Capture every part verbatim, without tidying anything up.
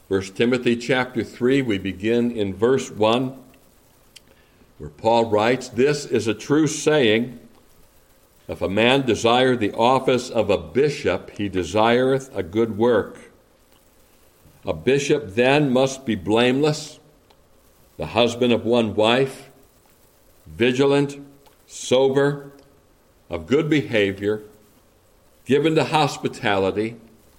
First Timothy chapter three, we begin in verse one, where Paul writes, "This is a true saying, if a man desire the office of a bishop, he desireth a good work. A bishop then must be blameless, the husband of one wife, vigilant, sober, of good behavior, given to hospitality,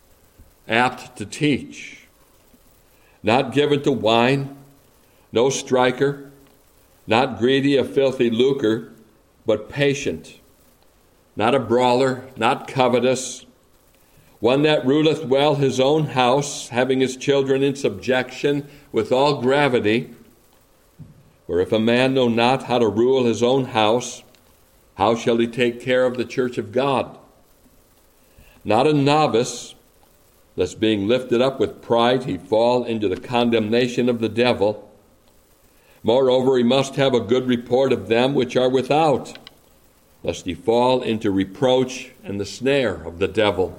apt to teach, not given to wine, no striker, not greedy of filthy lucre, but patient, not a brawler, not covetous, one that ruleth well his own house, having his children in subjection with all gravity. For if a man know not how to rule his own house, how shall he take care of the church of God? Not a novice, lest being lifted up with pride he fall into the condemnation of the devil. Moreover, he must have a good report of them which are without, lest he fall into reproach and the snare of the devil.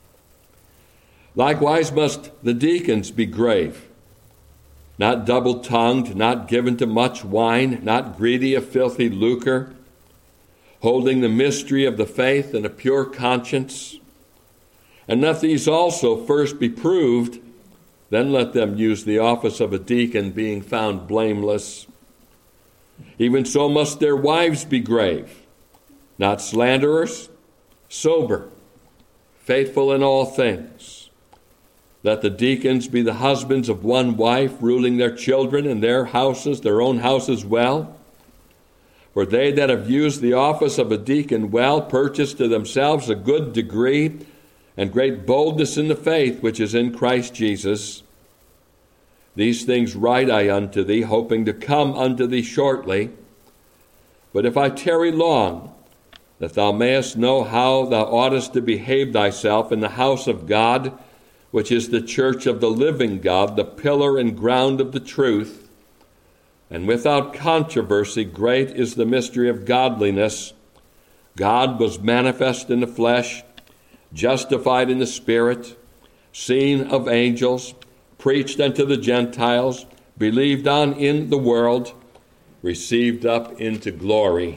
Likewise must the deacons be grave, not double-tongued, not given to much wine, not greedy of filthy lucre, holding the mystery of the faith in a pure conscience. And let these also first be proved, then let them use the office of a deacon, being found blameless. Even so must their wives be grave, not slanderers, sober, faithful in all things. Let the deacons be the husbands of one wife, ruling their children and their houses, their own houses well. For they that have used the office of a deacon well purchase to themselves a good degree and great boldness in the faith which is in Christ Jesus. These things write I unto thee, hoping to come unto thee shortly. But if I tarry long, that thou mayest know how thou oughtest to behave thyself in the house of God, which is the church of the living God, the pillar and ground of the truth. And without controversy, great is the mystery of godliness. God was manifest in the flesh, justified in the spirit, seen of angels, preached unto the Gentiles, believed on in the world, received up into glory."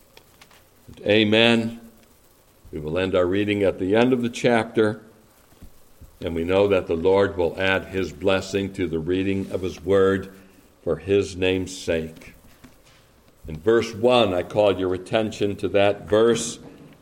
Amen. We will end our reading at the end of the chapter, and we know that the Lord will add his blessing to the reading of his word for his name's sake. In verse one, I call your attention to that verse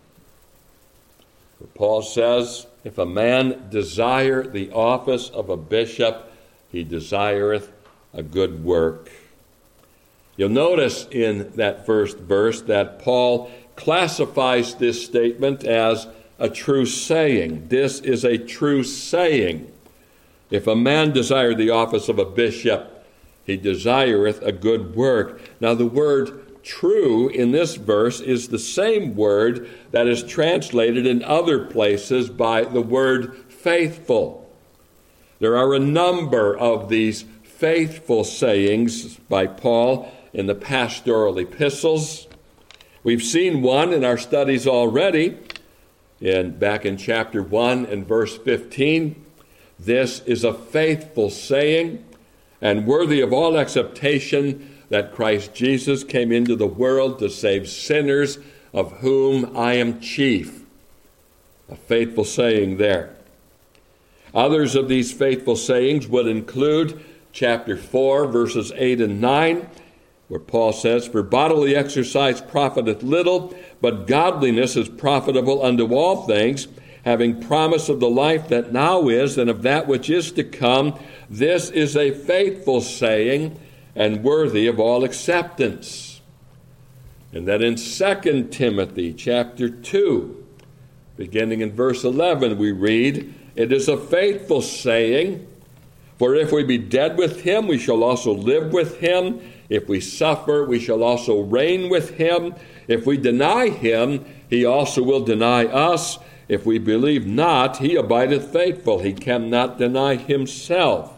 where Paul says, "If a man desire the office of a bishop, he desireth a good work." You'll notice in that first verse that Paul classifies this statement as a true saying. This is a true saying. If a man desire the office of a bishop, he desireth a good work. Now the word true in this verse is the same word that is translated in other places by the word faithful. There are a number of these faithful sayings by Paul in the pastoral epistles. We've seen one in our studies already, in back in chapter one and verse fifteen. "This is a faithful saying and worthy of all acceptation, that Christ Jesus came into the world to save sinners, of whom I am chief." A faithful saying there. Others of these faithful sayings would include chapter four, verses eight and nine, where Paul says, "For bodily exercise profiteth little, but godliness is profitable unto all things, having promise of the life that now is and of that which is to come. This is a faithful saying and worthy of all acceptance." And then in Second Timothy chapter two, beginning in verse eleven, we read, "It is a faithful saying, for if we be dead with him, we shall also live with him. If we suffer, we shall also reign with him. If we deny him, he also will deny us. If we believe not, he abideth faithful. He cannot deny himself."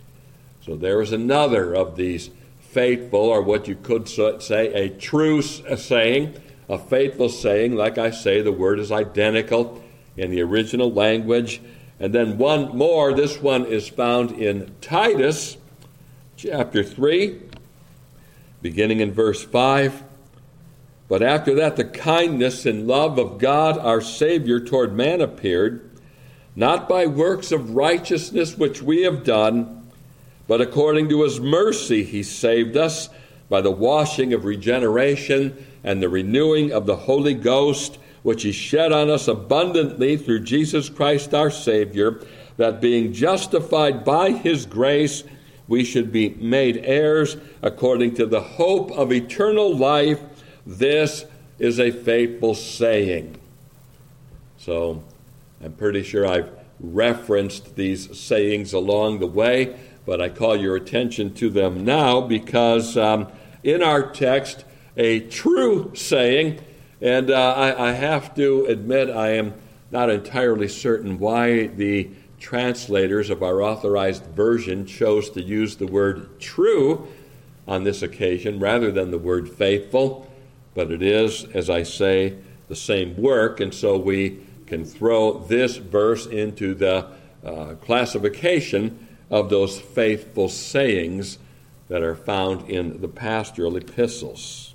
So there is another of these faithful, or what you could say a true saying, a faithful saying. Like I say, the word is identical in the original language, And then one more. This one is found in Titus chapter three, beginning in verse five. But after that the kindness and love of God our Savior toward man appeared, not by works of righteousness which we have done, but according to his mercy he saved us by the washing of regeneration and the renewing of the Holy Ghost, which he shed on us abundantly through Jesus Christ our Savior, that being justified by his grace, we should be made heirs according to the hope of eternal life. This is a faithful saying. So I'm pretty sure I've referenced these sayings along the way, but I call your attention to them now because um, in our text, a true saying, and uh, I, I have to admit I am not entirely certain why the translators of our authorized version chose to use the word true on this occasion rather than the word faithful, but it is, as I say, the same work, and so we can throw this verse into the uh, classification of those faithful sayings that are found in the pastoral epistles.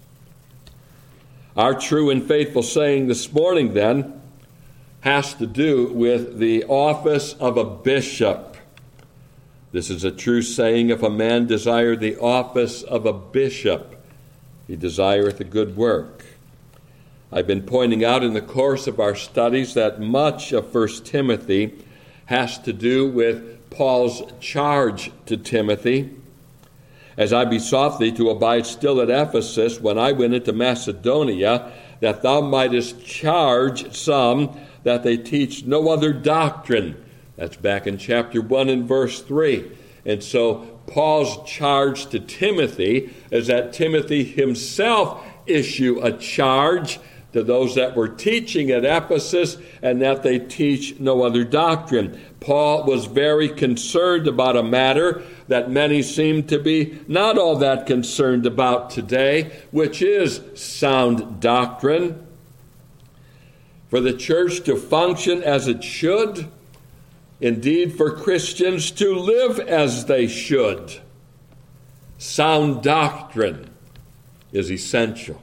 Our true and faithful saying this morning, then, has to do with the office of a bishop. This is a true saying: if a man desire the office of a bishop, he desireth a good work. I've been pointing out in the course of our studies that much of First Timothy has to do with Paul's charge to Timothy. As I besought thee to abide still at Ephesus when I went into Macedonia, that thou mightest charge some that they teach no other doctrine. That's back in chapter one and verse three. And so Paul's charge to Timothy is that Timothy himself issue a charge to those that were teaching at Ephesus, and that they teach no other doctrine. Paul was very concerned about a matter that many seem to be not all that concerned about today, which is sound doctrine. For the church to function as it should, indeed for Christians to live as they should, sound doctrine is essential.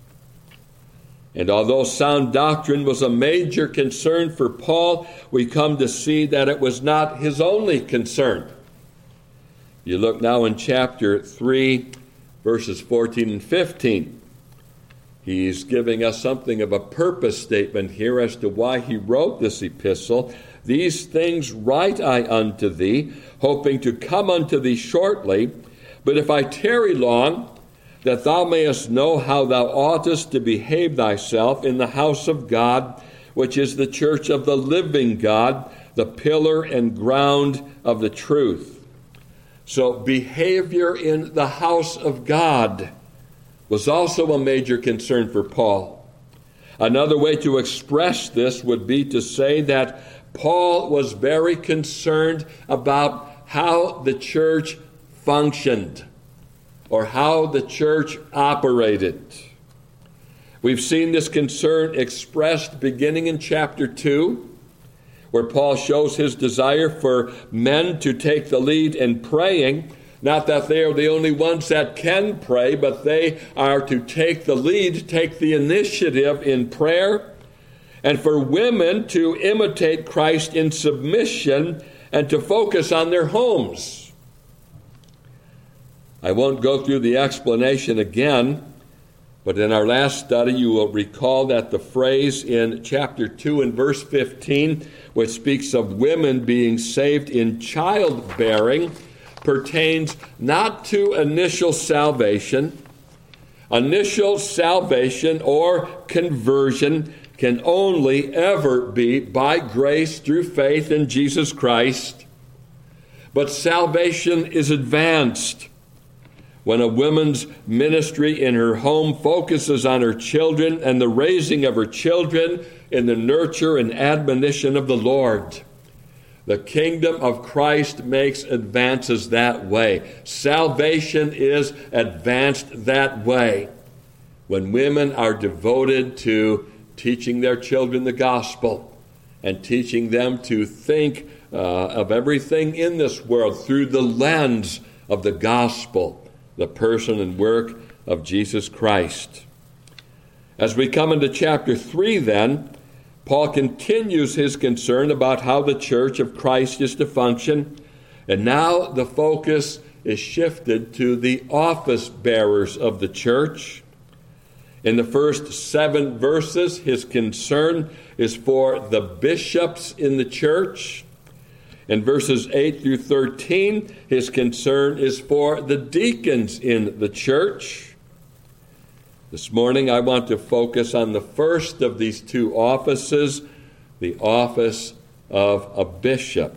And although sound doctrine was a major concern for Paul, we come to see that it was not his only concern. You look now in chapter three, verses fourteen and fifteen. He's giving us something of a purpose statement here as to why he wrote this epistle. These things write I unto thee, hoping to come unto thee shortly. But if I tarry long, that thou mayest know how thou oughtest to behave thyself in the house of God, which is the church of the living God, the pillar and ground of the truth. So behavior in the house of God was also a major concern for Paul. Another way to express this would be to say that Paul was very concerned about how the church functioned, or how the church operated. We've seen this concern expressed beginning in chapter two, where Paul shows his desire for men to take the lead in praying. Not that they are the only ones that can pray, but they are to take the lead, take the initiative in prayer. And for women to imitate Christ in submission and to focus on their homes. I won't go through the explanation again, but in our last study you will recall that the phrase in chapter two and verse fifteen, which speaks of women being saved in childbearing, pertains not to initial salvation. Initial salvation or conversion can only ever be by grace through faith in Jesus Christ. But salvation is advanced when a woman's ministry in her home focuses on her children and the raising of her children in the nurture and admonition of the Lord. The kingdom of Christ makes advances that way. Salvation is advanced that way when women are devoted to teaching their children the gospel and teaching them to think uh, of everything in this world through the lens of the gospel, the person and work of Jesus Christ. As we come into chapter three then, Paul continues his concern about how the church of Christ is to function, and now the focus is shifted to the office bearers of the church. In the first seven verses, his concern is for the bishops in the church. In verses eight through thirteen, his concern is for the deacons in the church. This morning, I want to focus on the first of these two offices, the office of a bishop.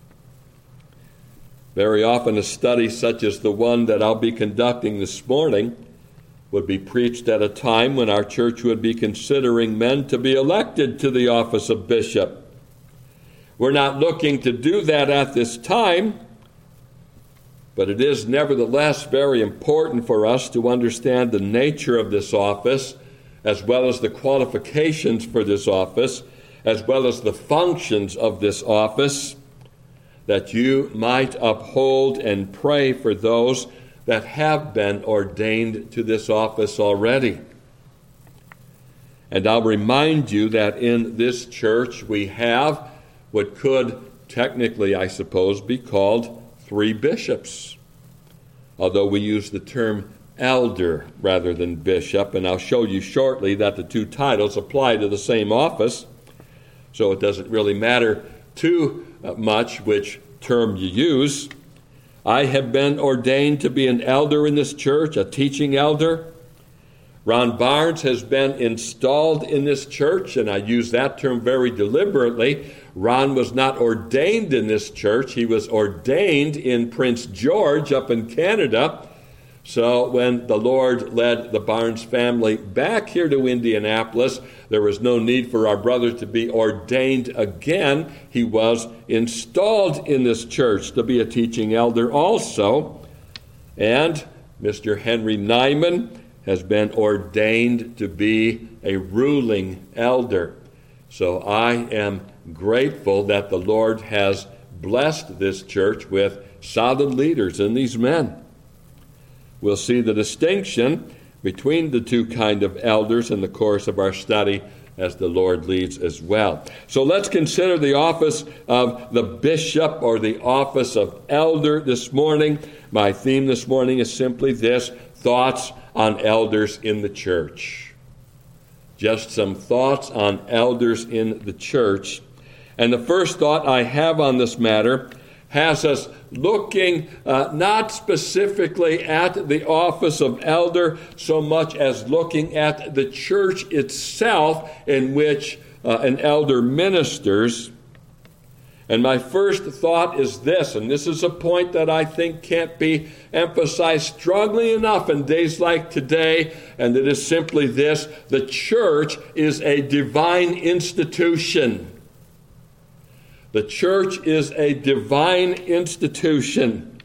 Very often, a study such as the one that I'll be conducting this morning would be preached at a time when our church would be considering men to be elected to the office of bishop. We're not looking to do that at this time, but it is nevertheless very important for us to understand the nature of this office, as well as the qualifications for this office, as well as the functions of this office, that you might uphold and pray for those that have been ordained to this office already. And I'll remind you that in this church we have what could technically, I suppose, be called three bishops, although we use the term elder rather than bishop, and I'll show you shortly that the two titles apply to the same office, so it doesn't really matter too much which term you use. I have been ordained to be an elder in this church, a teaching elder. Ron Barnes has been installed in this church, and I use that term very deliberately. Ron was not ordained in this church. He was ordained in Prince George up in Canada. So when the Lord led the Barnes family back here to Indianapolis, there was no need for our brother to be ordained again. He was installed in this church to be a teaching elder also. And Mister Henry Nyman has been ordained to be a ruling elder. So I am grateful that the Lord has blessed this church with solid leaders in these men. We'll see the distinction between the two kind of elders in the course of our study as the Lord leads as well. So let's consider the office of the bishop or the office of elder this morning. My theme this morning is simply this: thoughts on elders in the church. Just some thoughts on elders in the church. And the first thought I have on this matter has us looking uh, not specifically at the office of elder so much as looking at the church itself in which uh, an elder ministers. And my first thought is this, and this is a point that I think can't be emphasized strongly enough in days like today, and it is simply this: the church is a divine institution. The church is a divine institution.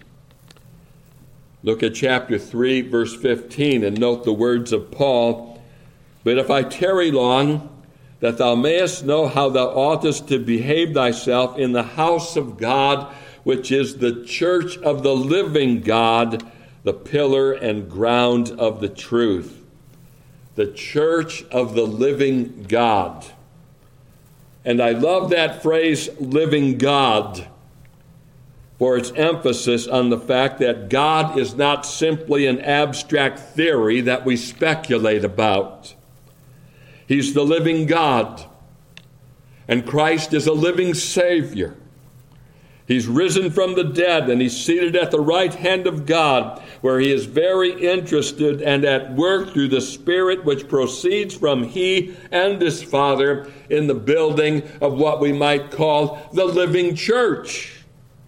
Look at chapter three, verse fifteen, and note the words of Paul. But if I tarry long, that thou mayest know how thou oughtest to behave thyself in the house of God, which is the church of the living God, the pillar and ground of the truth. The church of the living God. And I love that phrase, living God, for its emphasis on the fact that God is not simply an abstract theory that we speculate about. He's the living God, and Christ is a living Savior. He's risen from the dead, and he's seated at the right hand of God, where he is very interested and at work through the Spirit which proceeds from he and his Father in the building of what we might call the living church.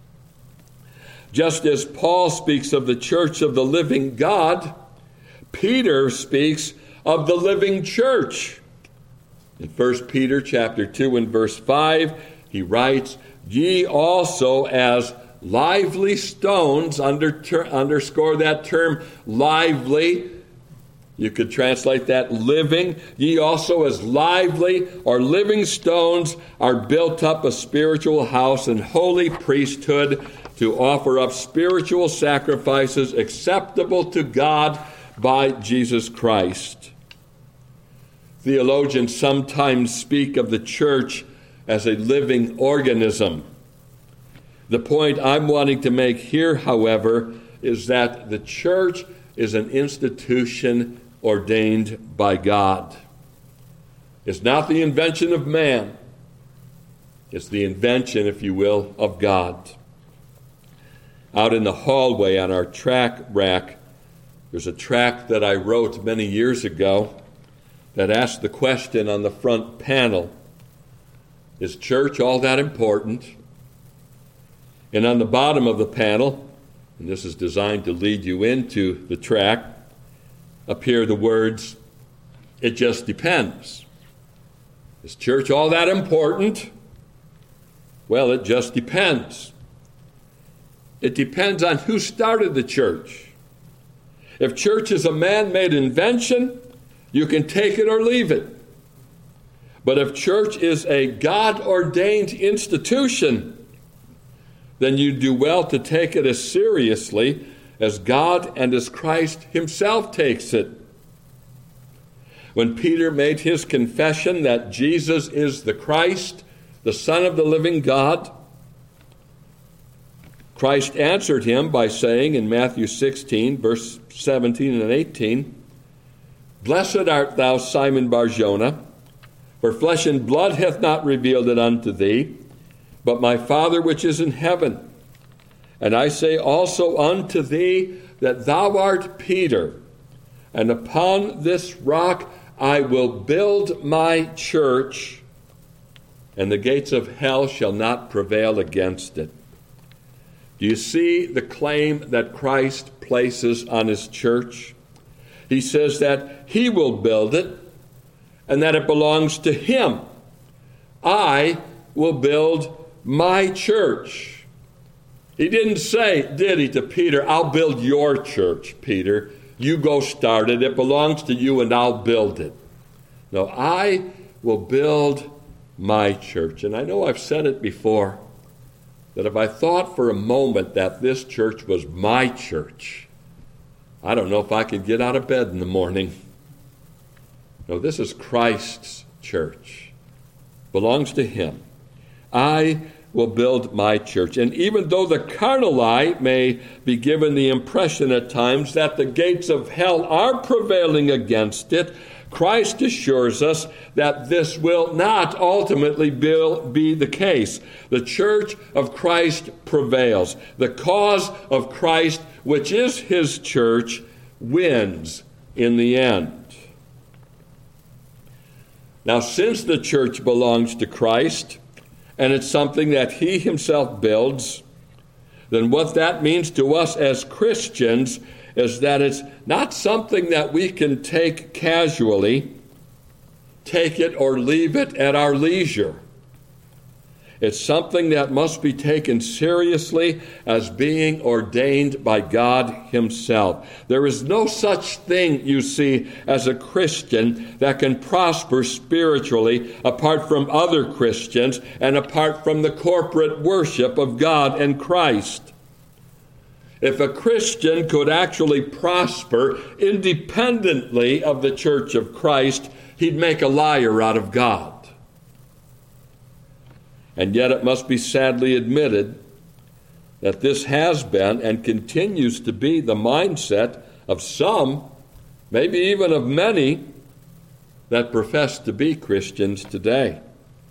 Just as Paul speaks of the church of the living God, Peter speaks of the living church. In First Peter chapter two and verse five, he writes, "Ye also as lively stones," under ter- underscore that term lively, You could translate that living. Ye also as lively or living stones are built up a spiritual house and holy priesthood to offer up spiritual sacrifices acceptable to God by Jesus Christ. Theologians sometimes speak of the church as a living organism. The point I'm wanting to make here, however, is that the church is an institution ordained by God. It's not the invention of man. It's the invention, if you will, of God. Out in the hallway on our track rack, there's a tract that I wrote many years ago that asked the question on the front panel, is church all that important? And on the bottom of the panel, and this is designed to lead you into the tract, appear the words, it just depends. Is church all that important? Well, it just depends. It depends on who started the church. If church is a man-made invention, you can take it or leave it. But if church is a God-ordained institution, then you do well to take it as seriously as God and as Christ himself takes it. When Peter made his confession that Jesus is the Christ, the Son of the living God, Christ answered him by saying in Matthew sixteen, verse seventeen and eighteen, Blessed art thou, Simon Bar-Jonah, for flesh and blood hath not revealed it unto thee, but my Father which is in heaven. And I say also unto thee that thou art Peter, and upon this rock I will build my church, and the gates of hell shall not prevail against it. Do you see the claim that Christ places on his church? He says that he will build it, and that it belongs to him. I will build my church. He didn't say, did he, to Peter, I'll build your church, Peter. You go start it. It belongs to you, and I'll build it. No, I will build my church. And I know I've said it before, that if I thought for a moment that this church was my church, I don't know if I could get out of bed in the morning. No, this is Christ's church. Belongs to him. I will build my church. And even though the carnal eye may be given the impression at times that the gates of hell are prevailing against it, Christ assures us that this will not ultimately be the case. The church of Christ prevails. The cause of Christ, which is his church, wins in the end. Now, since the church belongs to Christ, and it's something that he himself builds, then what that means to us as Christians is that it's not something that we can take casually, take it or leave it at our leisure. It's something that must be taken seriously as being ordained by God himself. There is no such thing, you see, as a Christian that can prosper spiritually apart from other Christians and apart from the corporate worship of God and Christ. If a Christian could actually prosper independently of the church of Christ, he'd make a liar out of God. And yet it must be sadly admitted that this has been and continues to be the mindset of some, maybe even of many, that profess to be Christians today.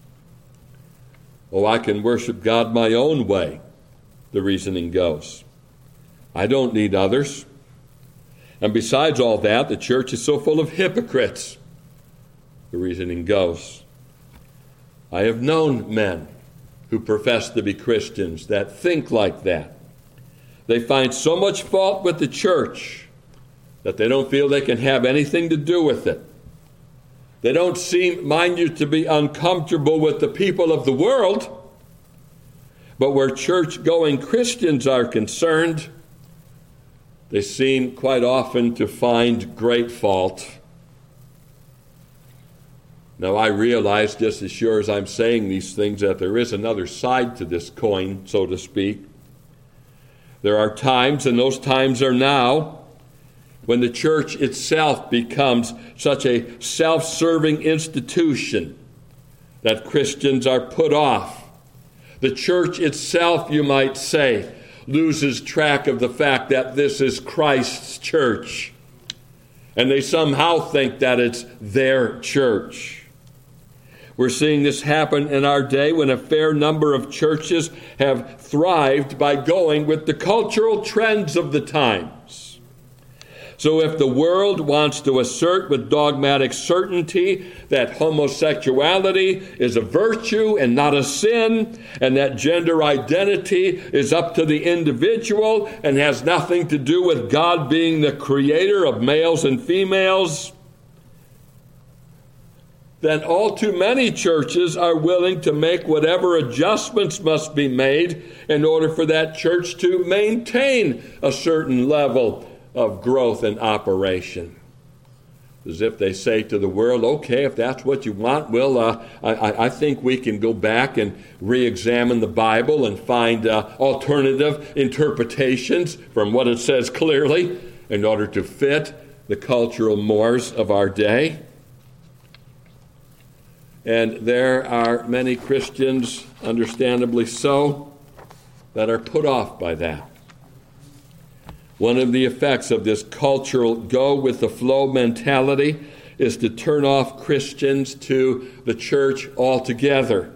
Oh, I can worship God my own way, the reasoning goes. I don't need others. And besides all that, the church is so full of hypocrites, the reasoning goes. I have known men who profess to be Christians that think like that. They find so much fault with the church that they don't feel they can have anything to do with it. They don't seem, mind you, to be uncomfortable with the people of the world, but where church-going Christians are concerned, they seem quite often to find great fault. Now, I realize, just as sure as I'm saying these things, that there is another side to this coin, so to speak. There are times, and those times are now, when the church itself becomes such a self-serving institution that Christians are put off. The church itself, you might say, loses track of the fact that this is Christ's church, and they somehow think that it's their church. We're seeing this happen in our day when a fair number of churches have thrived by going with the cultural trends of the times. So if the world wants to assert with dogmatic certainty that homosexuality is a virtue and not a sin, and that gender identity is up to the individual and has nothing to do with God being the creator of males and females, then all too many churches are willing to make whatever adjustments must be made in order for that church to maintain a certain level of growth and operation. As if they say to the world, okay, if that's what you want, well, uh, I, I think we can go back and re-examine the Bible and find uh, alternative interpretations from what it says clearly in order to fit the cultural mores of our day. And there are many Christians, understandably so, that are put off by that. One of the effects of this cultural go-with-the-flow mentality is to turn off Christians to the church altogether.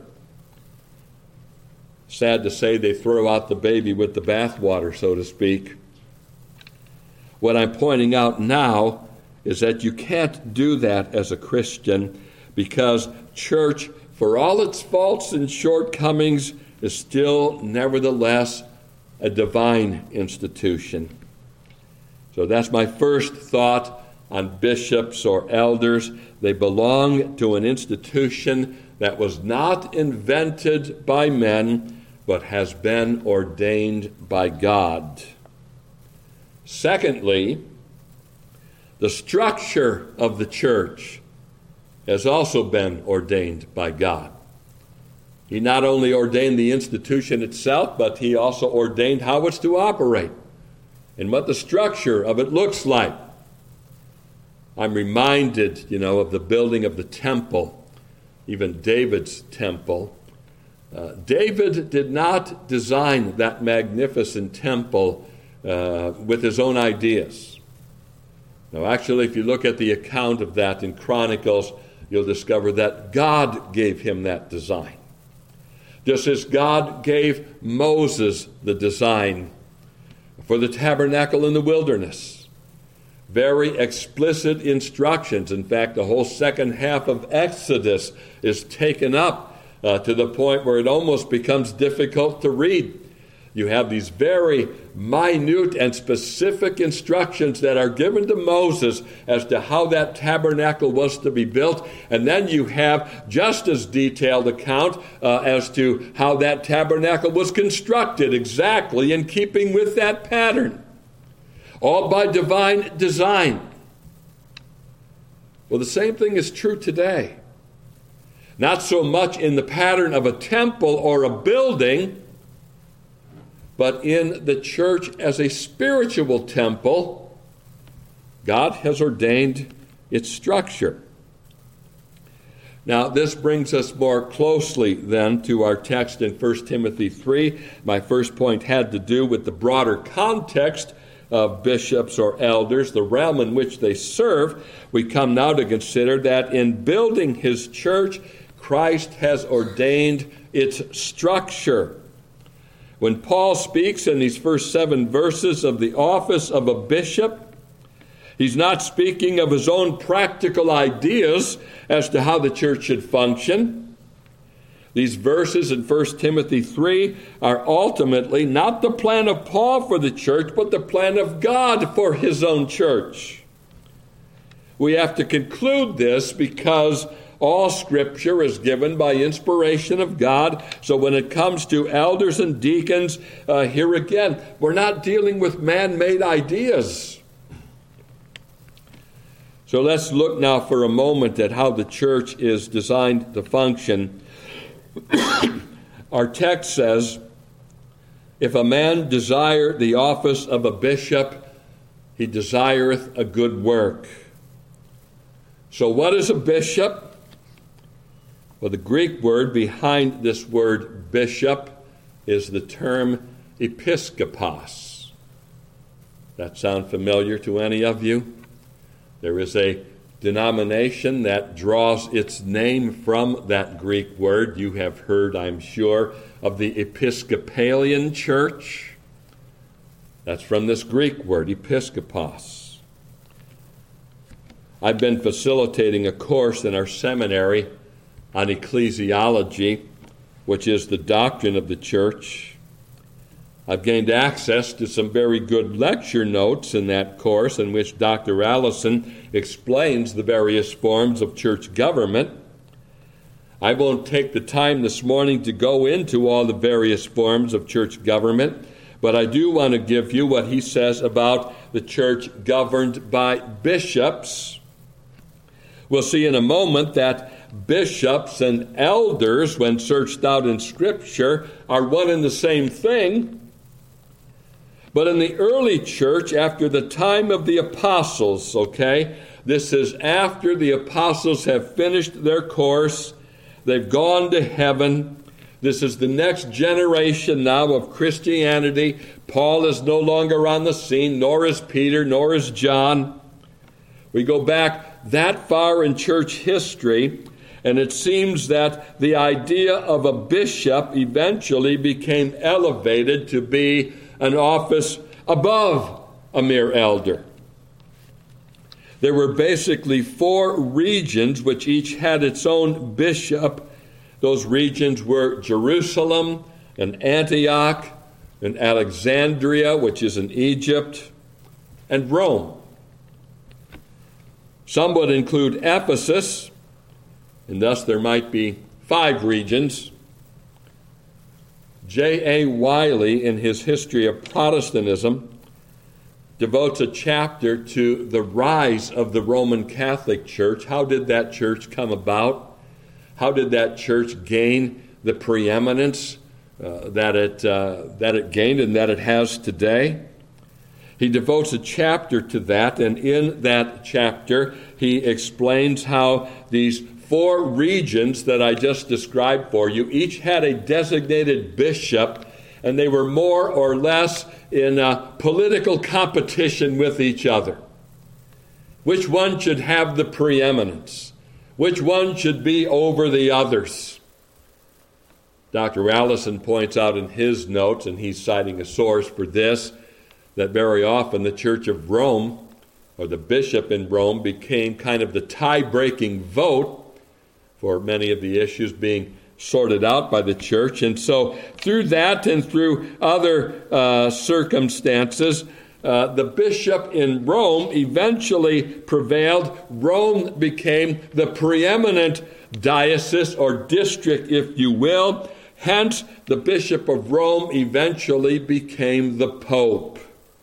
Sad to say, they throw out the baby with the bathwater, so to speak. What I'm pointing out now is that you can't do that as a Christian, because church, for all its faults and shortcomings, is still nevertheless a divine institution. So that's my first thought on bishops or elders. They belong to an institution that was not invented by men, but has been ordained by God. Secondly, the structure of the church has also been ordained by God. He not only ordained the institution itself, but he also ordained how it's to operate and what the structure of it looks like. I'm reminded, you know, of the building of the temple, even David's temple. Uh, David did not design that magnificent temple uh, with his own ideas. Now, actually, if you look at the account of that in Chronicles, you'll discover that God gave him that design. Just as God gave Moses the design for the tabernacle in the wilderness. Very explicit instructions. In fact, the whole second half of Exodus is taken up uh, to the point where it almost becomes difficult to read. You have these very minute and specific instructions that are given to Moses as to how that tabernacle was to be built. And then you have just as detailed account uh, as to how that tabernacle was constructed, exactly in keeping with that pattern. All by divine design. Well, the same thing is true today. Not so much in the pattern of a temple or a building, but in the church as a spiritual temple, God has ordained its structure. Now, this brings us more closely then to our text in First Timothy three. My first point had to do with the broader context of bishops or elders, the realm in which they serve. We come now to consider that in building his church, Christ has ordained its structure. When Paul speaks in these first seven verses of the office of a bishop, he's not speaking of his own practical ideas as to how the church should function. These verses in First Timothy three are ultimately not the plan of Paul for the church, but the plan of God for his own church. We have to conclude this because All Scripture is given by inspiration of God. So when it comes to elders and deacons, uh, here again, we're not dealing with man-made ideas. So let's look now for a moment at how the church is designed to function. Our text says, if a man desire the office of a bishop, he desireth a good work. So what is a bishop? Well, the Greek word behind this word bishop is the term episkopos. That sound familiar to any of you? There is a denomination that draws its name from that Greek word. You have heard, I'm sure, of the Episcopalian Church. That's from this Greek word, episkopos. I've been facilitating a course in our seminary on ecclesiology, which is the doctrine of the church. I've gained access to some very good lecture notes in that course in which Doctor Allison explains the various forms of church government. I won't take the time this morning to go into all the various forms of church government, but I do want to give you what he says about the church governed by bishops. We'll see in a moment that bishops and elders, when searched out in Scripture, are one and the same thing. But in the early church, after the time of the apostles, okay, this is after the apostles have finished their course, they've gone to heaven. This is the next generation now of Christianity. Paul is no longer on the scene, nor is Peter, nor is John. We go back that far in church history, and it seems that the idea of a bishop eventually became elevated to be an office above a mere elder. There were basically four regions which each had its own bishop. Those regions were Jerusalem and Antioch and Alexandria, which is in Egypt, and Rome. Some would include Ephesus, and thus there might be five regions. J A Wiley, in his History of Protestantism, devotes a chapter to the rise of the Roman Catholic Church. How did that church come about? How did that church gain the preeminence uh, that it uh, that it gained and that it has today? He devotes a chapter to that, and in that chapter he explains how these four regions that I just described for you each had a designated bishop, and they were more or less in a political competition with each other. Which one should have the preeminence? Which one should be over the others? Doctor Allison points out in his notes, and he's citing a source for this, that very often the Church of Rome, or the bishop in Rome, became kind of the tie-breaking vote for many of the issues being sorted out by the church. And so through that and through other uh, circumstances, uh, the bishop in Rome eventually prevailed. Rome became the preeminent diocese or district, if you will. Hence, the bishop of Rome eventually became the pope.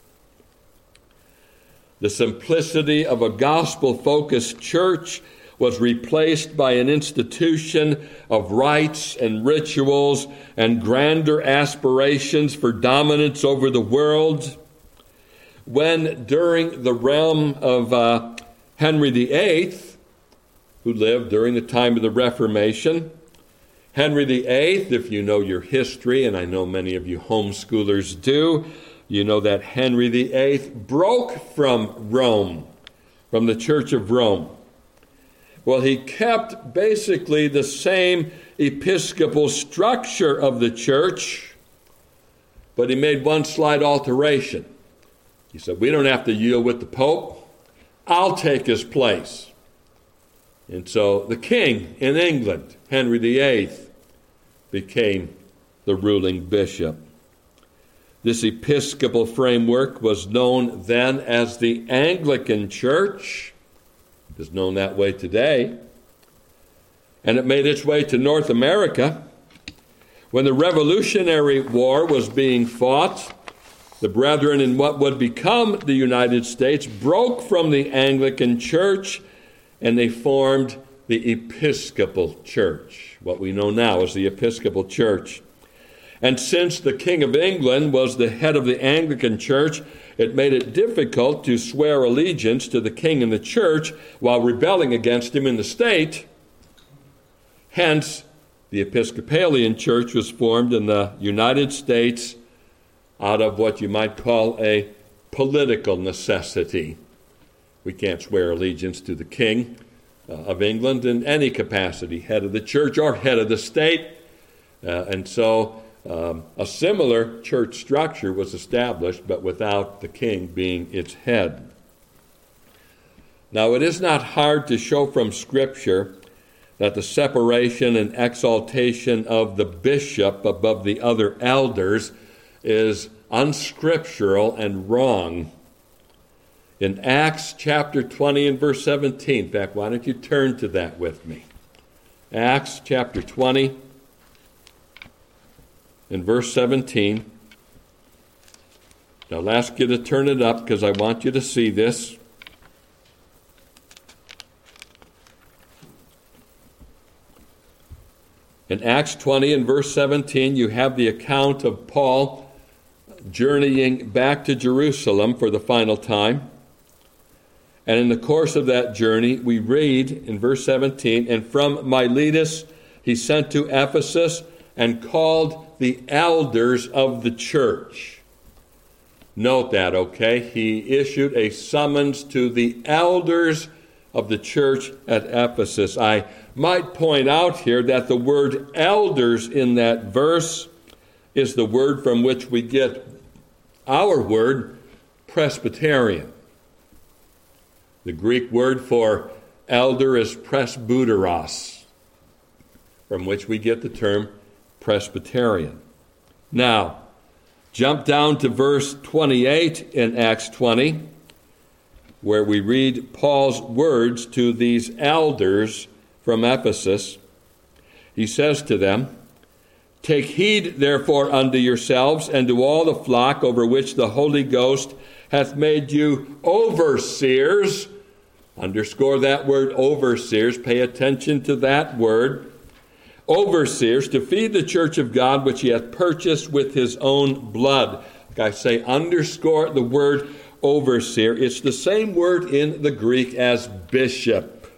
The simplicity of a gospel-focused church was replaced by an institution of rites and rituals and grander aspirations for dominance over the world. When, during the realm of uh, Henry the Eighth, who lived during the time of the Reformation, Henry the Eighth, if you know your history, and I know many of you homeschoolers do, you know that Henry the Eighth broke from Rome, from the Church of Rome. Well, he kept basically the same episcopal structure of the church, but he made one slight alteration. He said, we don't have to yield with the Pope. I'll take his place. And so the king in England, Henry the Eighth, became the ruling bishop. This episcopal framework was known then as the Anglican Church. It is known that way today. and it made its way to North America. When the Revolutionary War was being fought, the brethren in what would become the United States broke from the Anglican Church, and they formed the Episcopal Church, what we know now as the Episcopal Church. And since the King of England was the head of the Anglican Church, it made it difficult to swear allegiance to the king and the church while rebelling against him in the state. Hence, the Episcopalian Church was formed in the United States out of what you might call a political necessity. We can't swear allegiance to the king uh, of England in any capacity, head of the church or head of the state. Uh, and so um, a similar church structure was established, but without the king being its head. Now, it is not hard to show from Scripture that the separation and exaltation of the bishop above the other elders is unscriptural and wrong. In Acts chapter twenty and verse seventeen, in fact, why don't you turn to that with me? Acts chapter twenty and verse seventeen. Now, I'll ask you to turn it up because I want you to see this. In Acts twenty and verse seventeen, you have the account of Paul journeying back to Jerusalem for the final time. And in the course of that journey, we read in verse seventeen, and from Miletus he sent to Ephesus and called the elders of the church. Note that, okay? He issued a summons to the elders of the church at Ephesus. I might point out here that the word elders in that verse is the word from which we get our word Presbyterian. The Greek word for elder is presbyteros, from which we get the term Presbyterian. Now, jump down to verse twenty-eight in Acts twenty, where we read Paul's words to these elders from Ephesus. He says to them, "Take heed, therefore, unto yourselves and to all the flock over which the Holy Ghost hath made you overseers." Underscore that word overseers. Pay attention to that word. Overseers, to feed the church of God which he hath purchased with his own blood. Like I say, underscore the word overseer. It's the same word in the Greek as bishop.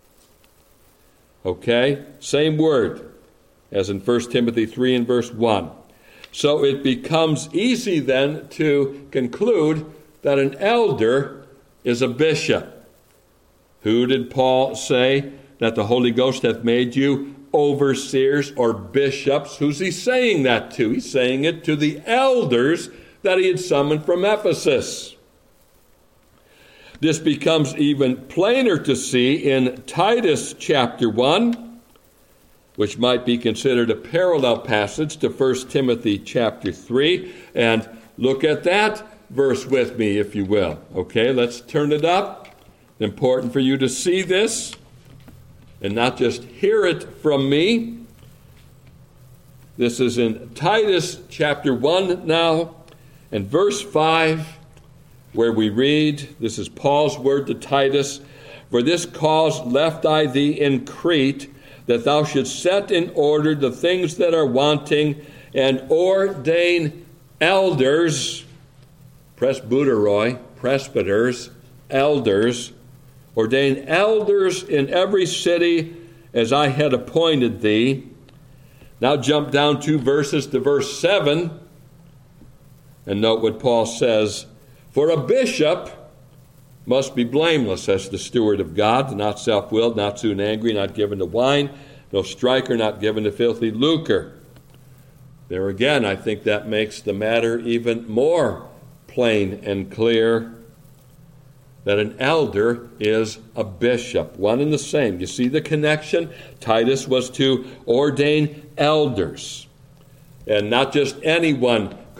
Okay? Same word as in First Timothy three and verse one. So it becomes easy then to conclude that an elder is a bishop. Who did Paul say that the Holy Ghost hath made you overseers or bishops? Who's he saying that to? He's saying it to the elders that he had summoned from Ephesus. This becomes even plainer to see in Titus chapter one, which might be considered a parallel passage to First Timothy chapter three. And look at that verse with me, if you will. Okay, let's turn it up. Important for you to see this and not just hear it from me. This is in Titus chapter one now, and verse five, where we read, this is Paul's word to Titus, "For this cause left I thee in Crete, that thou shouldst set in order the things that are wanting, and ordain elders," presbyteroi, presbyters, elders, "ordain elders in every city as I had appointed thee." Now jump down two verses to verse seven, and note what Paul says. "For a bishop must be blameless as the steward of God, not self-willed, not soon angry, not given to wine, no striker, not given to filthy lucre." There again, I think that makes the matter even more plain and clear, that an elder is a bishop, one and the same. You see the connection? Titus was to ordain elders, and not just anyone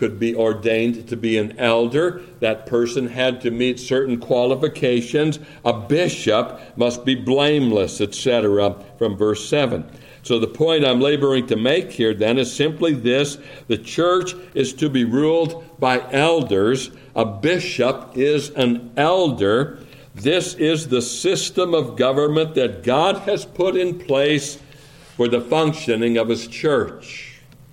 could be ordained to be an elder. That person had to meet certain qualifications. A bishop must be blameless, et cetera, from verse seven. So the point I'm laboring to make here then is simply this: the church is to be ruled by elders. A bishop is an elder. This is the system of government that God has put in place for the functioning of his church.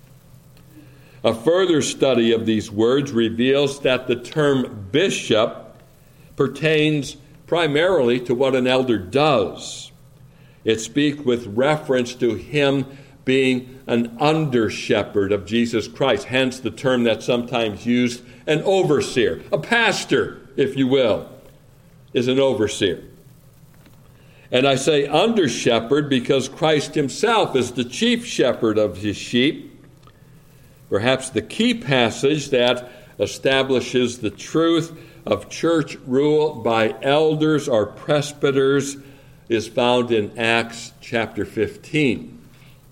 A further study of these words reveals that the term bishop pertains primarily to what an elder does. It speaks with reference to him being an under-shepherd of Jesus Christ, hence the term that's sometimes used, an overseer. A pastor, if you will, is an overseer. And I say under-shepherd because Christ himself is the chief shepherd of his sheep. Perhaps the key passage that establishes the truth of church rule by elders or presbyters is found in Acts chapter fifteen.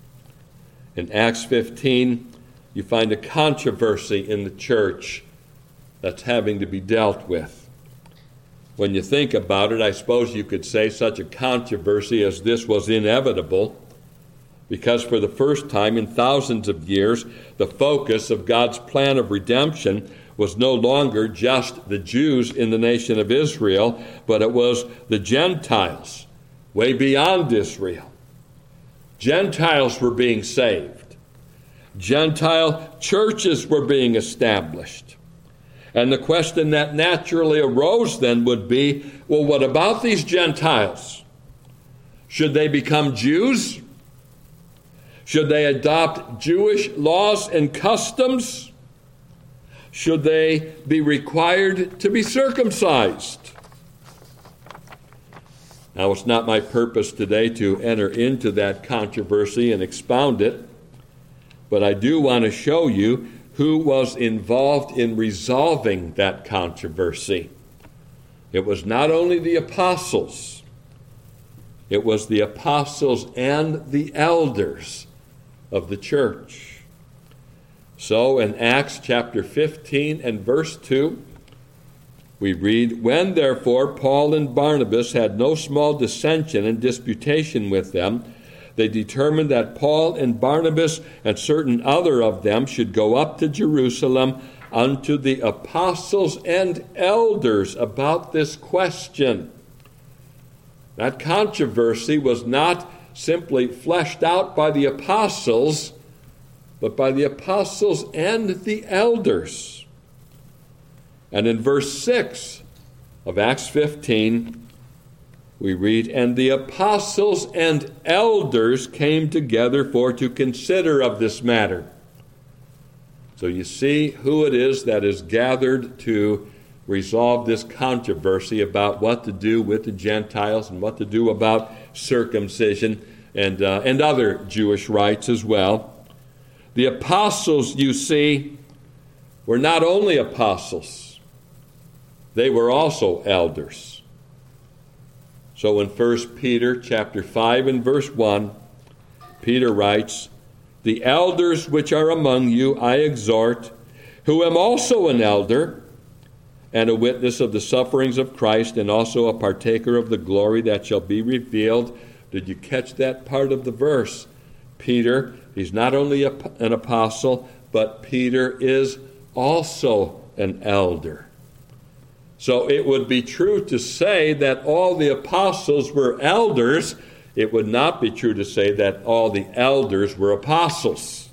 In Acts fifteen, you find a controversy in the church that's having to be dealt with. When you think about it, I suppose you could say such a controversy as this was inevitable, because for the first time in thousands of years, the focus of God's plan of redemption was no longer just the Jews in the nation of Israel, but it was the Gentiles, way beyond Israel. Gentiles were being saved. Gentile churches were being established. And the question that naturally arose then would be, well, what about these Gentiles? Should they become Jews? Should they adopt Jewish laws and customs? Should they be required to be circumcised? Now, it's not my purpose today to enter into that controversy and expound it, but I do want to show you who was involved in resolving that controversy. It was not only the apostles, it was the apostles and the elders of the church. So in Acts chapter fifteen and verse two, we read, "When therefore Paul and Barnabas had no small dissension and disputation with them, they determined that Paul and Barnabas and certain other of them should go up to Jerusalem unto the apostles and elders about this question." That controversy was not simply fleshed out by the apostles, but by the apostles and the elders. And in verse six of Acts fifteen, we read, "And the apostles and elders came together for to consider of this matter." So you see who it is that is gathered to resolve this controversy about what to do with the Gentiles and what to do about circumcision and, uh, and other Jewish rites as well. The apostles, you see, were not only apostles, they were also elders. So in First Peter chapter five and verse one, Peter writes, "The elders which are among you I exhort, who am also an elder, and a witness of the sufferings of Christ, and also a partaker of the glory that shall be revealed." Did you catch that part of the verse? Peter, he's not only a, an apostle, but Peter is also an elder. So it would be true to say that all the apostles were elders. It would not be true to say that all the elders were apostles.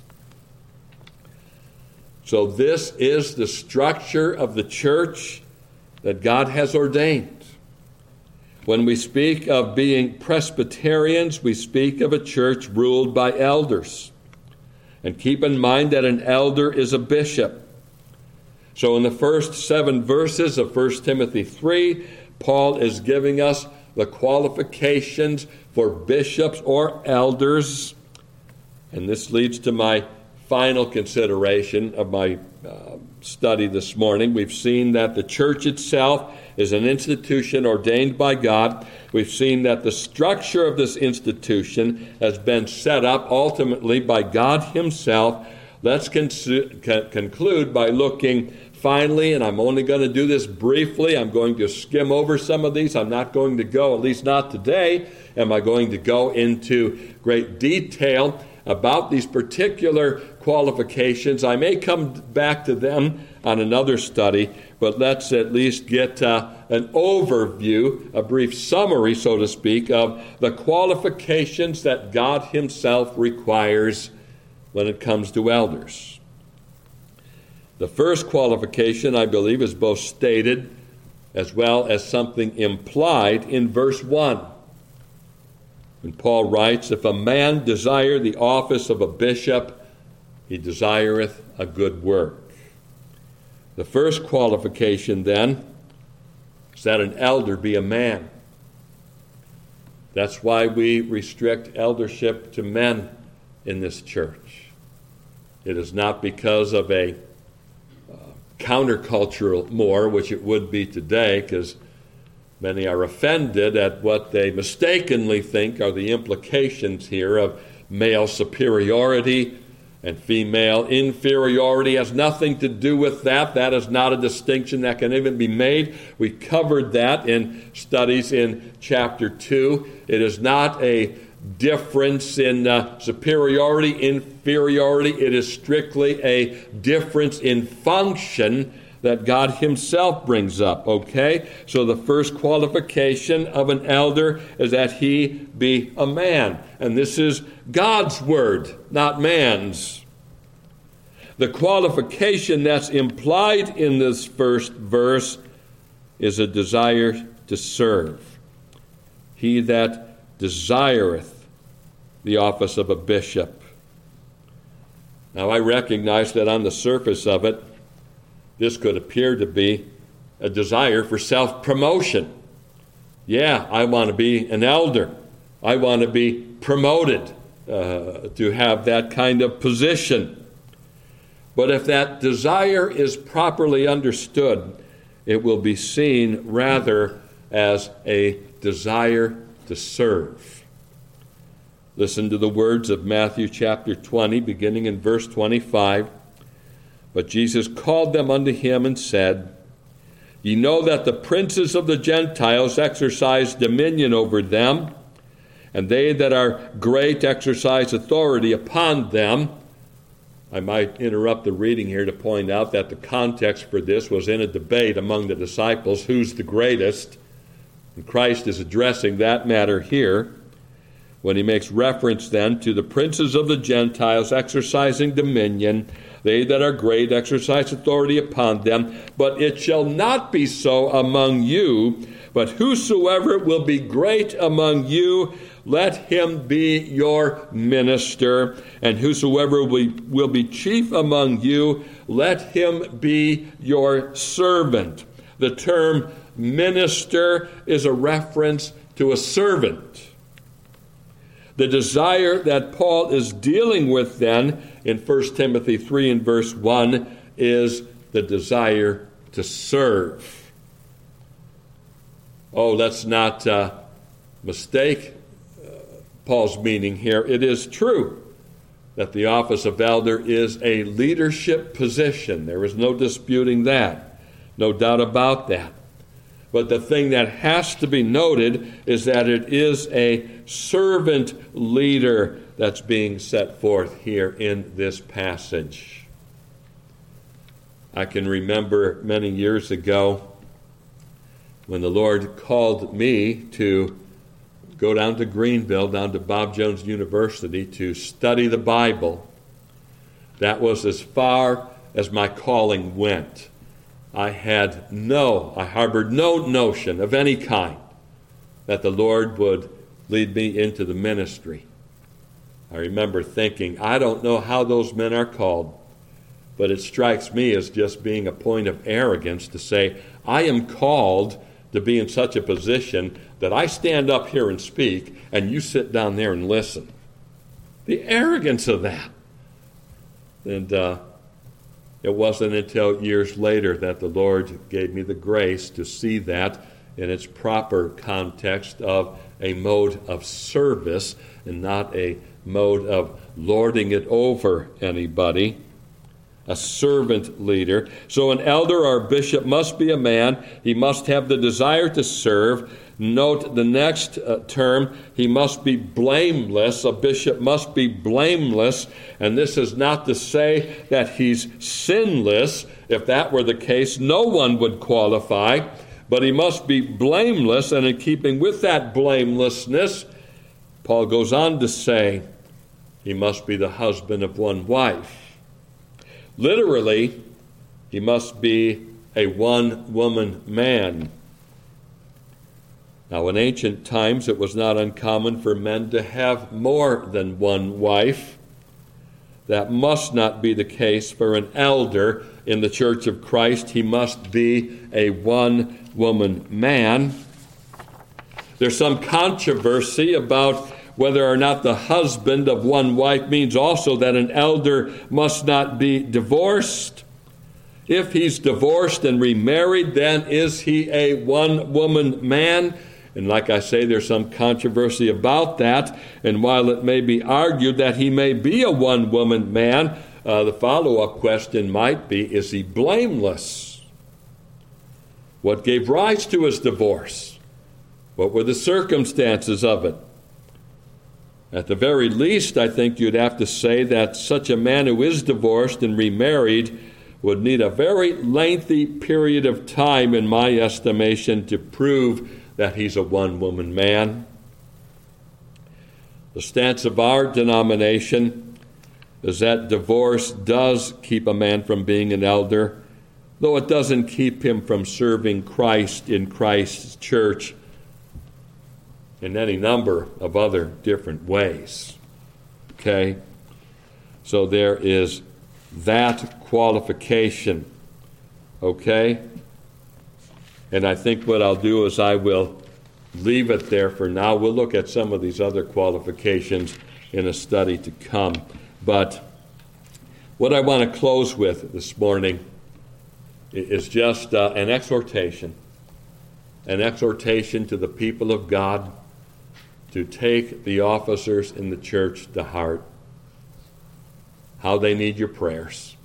So this is the structure of the church that God has ordained. When we speak of being Presbyterians, we speak of a church ruled by elders. And keep in mind that an elder is a bishop. So in the first seven verses of First Timothy three, Paul is giving us the qualifications for bishops or elders. And this leads to my final consideration of my uh, study this morning. We've seen that the church itself is an institution ordained by God. We've seen that the structure of this institution has been set up ultimately by God himself. let's con- con- conclude by looking finally, and I'm only going to do this briefly. I'm going to skim over some of these. I'm not going to go, at least not today, am I going to go into great detail about these particular qualifications. I may come back to them on another study, but let's at least get uh, an overview, a brief summary, so to speak, of the qualifications that God himself requires when it comes to elders. The first qualification, I believe, is both stated as well as something implied in verse one. When Paul writes, "If a man desire the office of a bishop, he desireth a good work." The first qualification, then, is that an elder be a man. That's why we restrict eldership to men in this church. It is not because of a uh, countercultural more, which it would be today, because many are offended at what they mistakenly think are the implications here of male superiority and female inferiority. Has nothing to do with that. That is not a distinction that can even be made. We covered that in studies in chapter two. It is not a difference in uh, superiority, inferiority. It is strictly a difference in function that God himself brings up, okay? So the first qualification of an elder is that he be a man. And this is God's word, not man's. The qualification that's implied in this first verse is a desire to serve. He that desireth the office of a bishop. Now I recognize that on the surface of it, this could appear to be a desire for self-promotion. Yeah, I want to be an elder. I want to be promoted uh, to have that kind of position. But if that desire is properly understood, it will be seen rather as a desire to serve. Listen to the words of Matthew chapter twenty, beginning in verse twenty-five. But Jesus called them unto him and said, Ye know that the princes of the Gentiles exercise dominion over them, and they that are great exercise authority upon them. I might interrupt the reading here to point out that the context for this was in a debate among the disciples, who's the greatest? And Christ is addressing that matter here when he makes reference then to the princes of the Gentiles exercising dominion. They that are great exercise authority upon them, but it shall not be so among you. But whosoever will be great among you, let him be your minister. And whosoever will, will be chief among you, let him be your servant. The term minister is a reference to a servant. The desire that Paul is dealing with then in First Timothy three and verse one is the desire to serve. Oh, let's not uh, mistake uh, Paul's meaning here. It is true that the office of elder is a leadership position. There is no disputing that. No doubt about that. But the thing that has to be noted is that it is a servant leader that's being set forth here in this passage. I can remember many years ago when the Lord called me to go down to Greenville, down to Bob Jones University, to study the Bible. That was as far as my calling went. I had no, I harbored no notion of any kind that the Lord would lead me into the ministry. I remember thinking, I don't know how those men are called, but it strikes me as just being a point of arrogance to say, I am called to be in such a position that I stand up here and speak, and you sit down there and listen. The arrogance of that. And uh, it wasn't until years later that the Lord gave me the grace to see that in its proper context of a mode of service and not a mode of lording it over anybody. a servant leader. So an elder or bishop must be a man. He must have the desire to serve. Note the next uh, term, he must be blameless. A bishop must be blameless. And this is not to say that he's sinless. If that were the case, no one would qualify. But he must be blameless. And in keeping with that blamelessness, Paul goes on to say, he must be the husband of one wife. Literally, he must be a one-woman man. Now, in ancient times, it was not uncommon for men to have more than one wife. That must not be the case for an elder in the Church of Christ. He must be a one-woman man. There's some controversy about whether or not the husband of one wife means also that an elder must not be divorced. If he's divorced and remarried, then is he a one-woman man? And like I say, there's some controversy about that. And while it may be argued that he may be a one-woman man, uh, the follow-up question might be, is he blameless? What gave rise to his divorce? What were the circumstances of it? At the very least, I think you'd have to say that such a man who is divorced and remarried would need a very lengthy period of time, in my estimation, to prove that he's a one-woman man. The stance of our denomination is that divorce does keep a man from being an elder, though it doesn't keep him from serving Christ in Christ's church in any number of other different ways. Okay? So there is that qualification. Okay? And I think what I'll do is I will leave it there for now. We'll look at some of these other qualifications in a study to come. But what I want to close with this morning is just uh, an exhortation. An exhortation to the people of God to take the officers in the church to heart. How they need your prayers.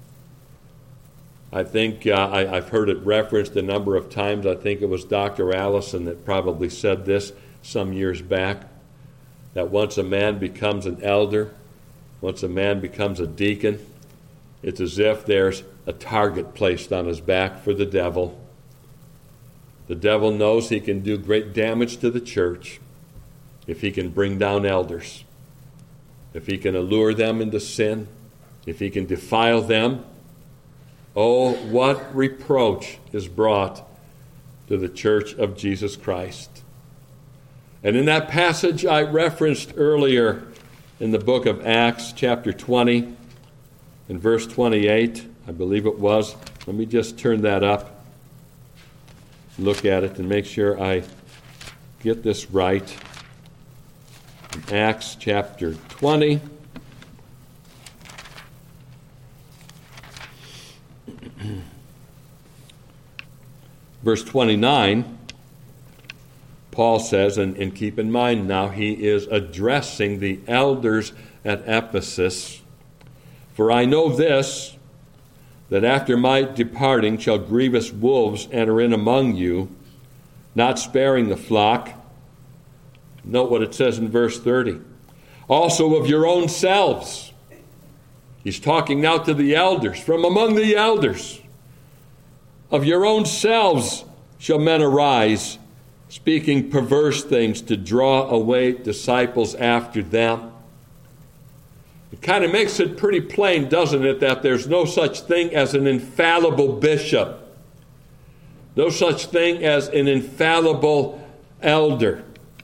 I think uh, I, I've heard it referenced a number of times. I think it was Doctor Allison that probably said this some years back, that once a man becomes an elder, once a man becomes a deacon, it's as if there's a target placed on his back for the devil. The devil knows he can do great damage to the church if he can bring down elders, if he can allure them into sin, if he can defile them. Oh, what reproach is brought to the church of Jesus Christ. And in that passage I referenced earlier in the book of Acts, chapter twenty, in verse twenty-eight, I believe it was. Let me just turn that up, look at it, and make sure I get this right. Acts chapter twenty. Verse twenty-nine, Paul says, and, and keep in mind now, he is addressing the elders at Ephesus. For I know this, that after my departing shall grievous wolves enter in among you, not sparing the flock. Note what it says in verse thirty. Also of your own selves. He's talking now to the elders, from among the elders. Of your own selves shall men arise, speaking perverse things to draw away disciples after them. It kind of makes it pretty plain, doesn't it, that there's no such thing as an infallible bishop. No such thing as an infallible elder.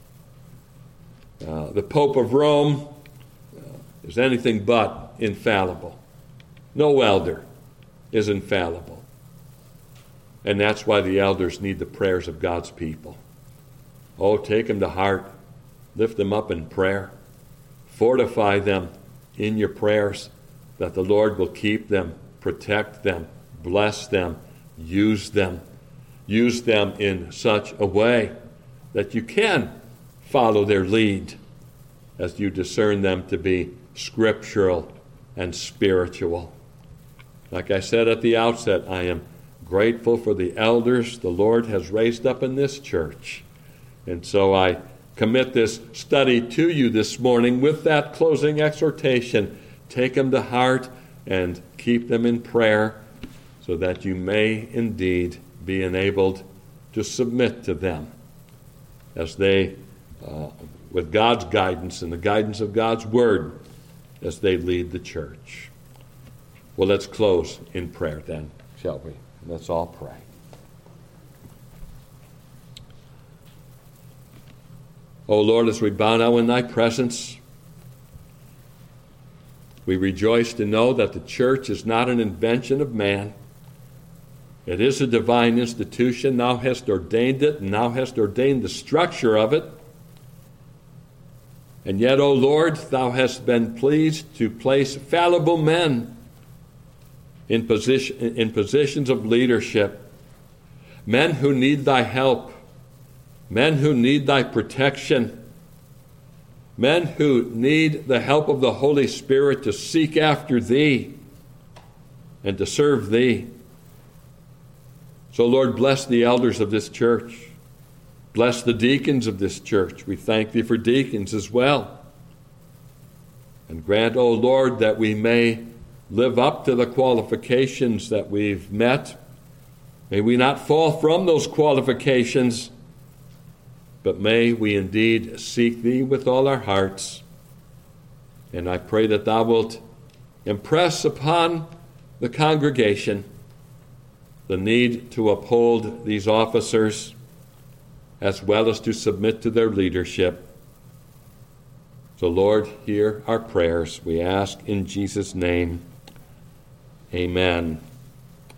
Uh, the Pope of Rome uh, is anything but infallible. No elder is infallible. And that's why the elders need the prayers of God's people. Oh, take them to heart. Lift them up in prayer. Fortify them in your prayers, that the Lord will keep them, protect them, bless them, use them. Use them in such a way that you can follow their lead as you discern them to be scriptural and spiritual. Like I said at the outset, I am grateful for the elders the Lord has raised up in this church. And so I commit this study to you this morning with that closing exhortation. Take them to heart and keep them in prayer so that you may indeed be enabled to submit to them as they, uh, with God's guidance and the guidance of God's word, as they lead the church. Well, let's close in prayer then, shall we? Let's all pray. O Lord, as we bow now in thy presence, we rejoice to know that the church is not an invention of man. It is a divine institution. Thou hast ordained it, and thou hast ordained the structure of it. And yet, O Lord, thou hast been pleased to place fallible men in position, in positions of leadership, men who need thy help, men who need thy protection, men who need the help of the Holy Spirit to seek after thee and to serve thee. So, Lord, bless the elders of this church. Bless the deacons of this church. We thank thee for deacons as well. And grant, O Lord, that we may live up to the qualifications that we've met. May we not fall from those qualifications, but may we indeed seek thee with all our hearts. And I pray that thou wilt impress upon the congregation the need to uphold these officers as well as to submit to their leadership. So, Lord, hear our prayers. We ask in Jesus' name. Amen.